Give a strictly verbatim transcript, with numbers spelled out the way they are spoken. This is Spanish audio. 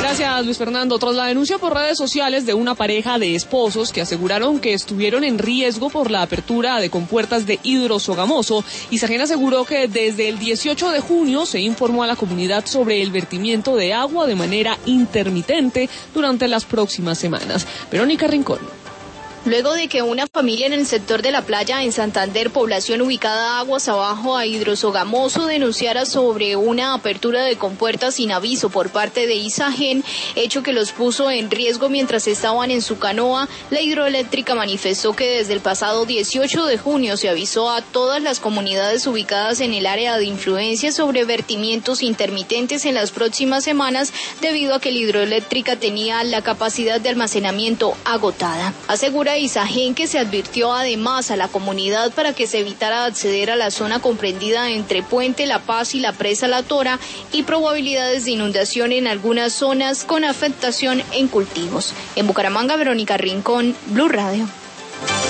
Gracias, Luis Fernando. Tras la denuncia por redes sociales de una pareja de esposos que aseguraron que estuvieron en riesgo por la apertura de compuertas de Hidrosogamoso, Isagen aseguró que desde el dieciocho de junio se informó a la comunidad sobre el vertimiento de agua de manera intermitente durante las próximas semanas. Verónica Rincón. Luego de que una familia en el sector de la playa en Santander, población ubicada aguas abajo a Hidrosogamoso, denunciara sobre una apertura de compuertas sin aviso por parte de Isagen, hecho que los puso en riesgo mientras estaban en su canoa, la hidroeléctrica manifestó que desde el pasado dieciocho de junio se avisó a todas las comunidades ubicadas en el área de influencia sobre vertimientos intermitentes en las próximas semanas debido a que la hidroeléctrica tenía la capacidad de almacenamiento agotada. Asegura Isagen que se advirtió además a la comunidad para que se evitara acceder a la zona comprendida entre Puente La Paz y la presa La Tora y probabilidades de inundación en algunas zonas con afectación en cultivos. En Bucaramanga, Verónica Rincón, Blue Radio.